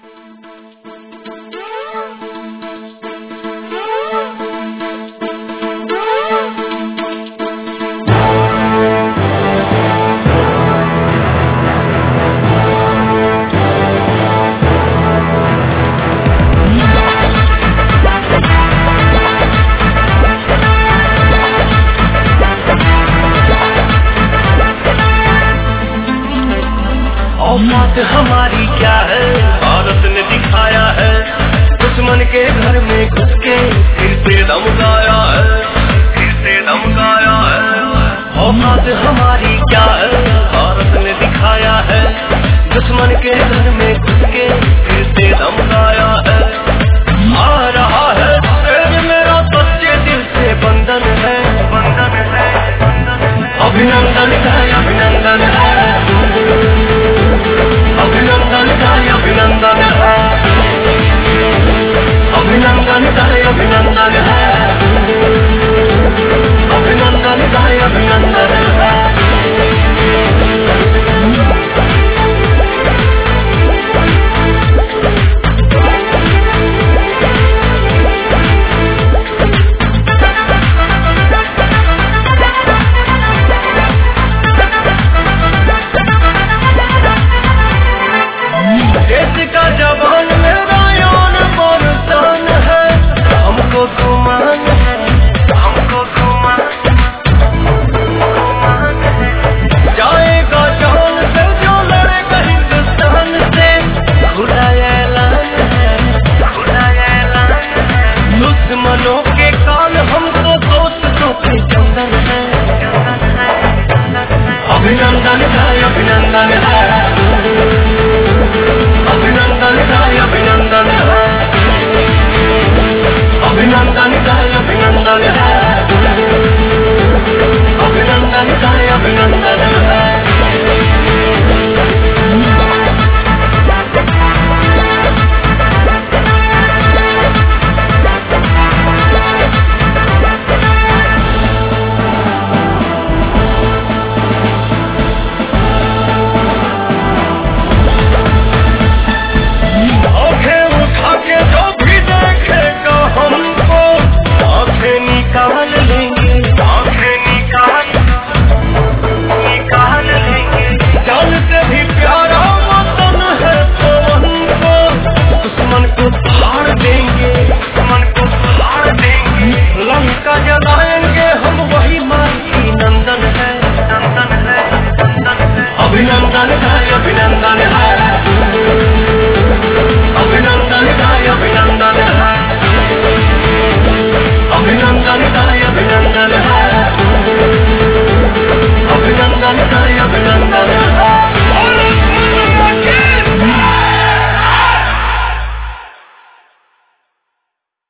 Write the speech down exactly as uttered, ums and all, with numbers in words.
औकात हमारी क्या है, भारत ने दिखाया है। दुश्मन के घर में घुस के फिर से धमकाया है, फिर से धमकाया है। औकात हमारी क्या है, भारत ने दिखाया है। दुश्मन के घर में